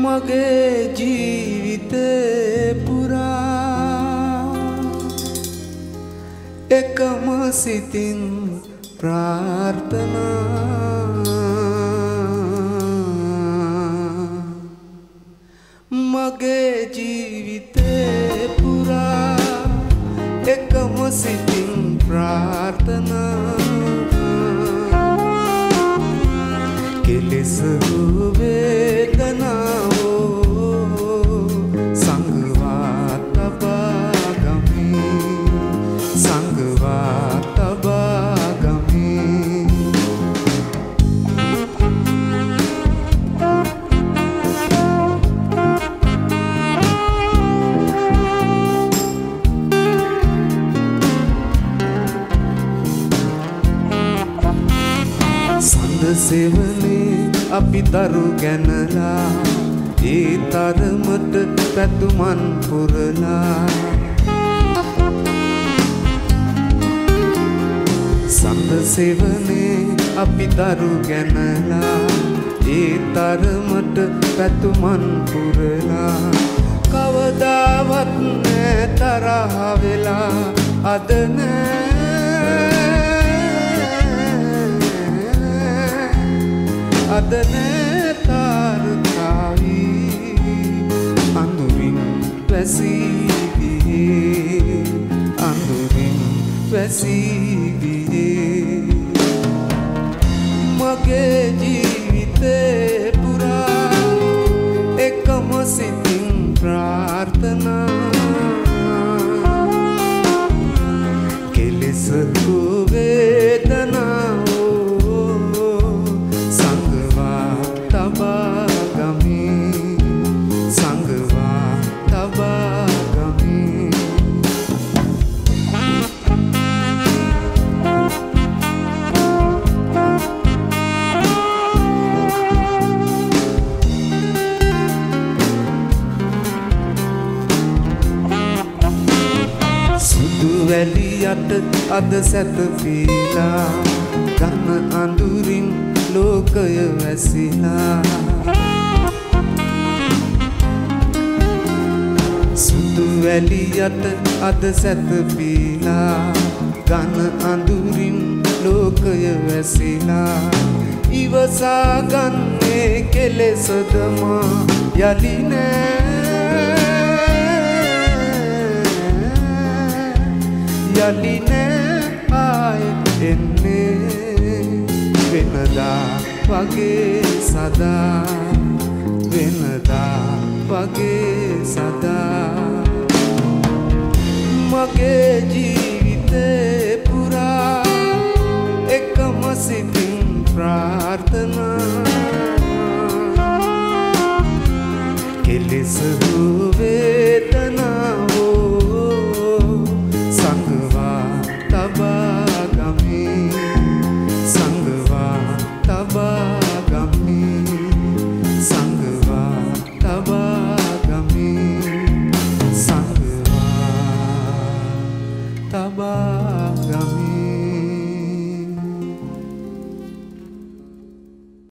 මගේ ජීවිතේ පුරා එකම සිතින් ප්‍රාර්ථනා මගේ ජීවිතේ පුරා එකම සිතින් ප්‍රාර්ථනා කෙලෙස වේදනාවෝ සංගවා තබා ගමි සඳ සෙවනේ අපි දරු ගැනලා ඒ තරමට පැතුමන් පුරලා සඳ සෙවනේ අපි දරු ගැනලා ඒ තරමට පැතුමන් පුරලා කවදාවත් නෑ තරහ වෙලා අද නෑ අද නෑ තාරකාවි අඳුරින් වැසී ගියේ අඳුරින් වැසී ගියේ මගේ ජීවිතේ පුරා එකම සිතින් ප්‍රාර්ථනා කෙලෙස වේදනාව වැලියට අද සැතපීලා ගන්න අඳුරින් ලෝකය වැසිලා සුදු වැලියට අද සැතපීලා ගන්න අඳුරින් ලෝකය වැසිලා ඉවසා ගන්නේ කෙලෙසදම යලි නෑ යලි නෑ ආයෙත් එන්නේ වෙනදා වගේ සදා වෙනදා වගේ සදා මගේ ජීවිතේ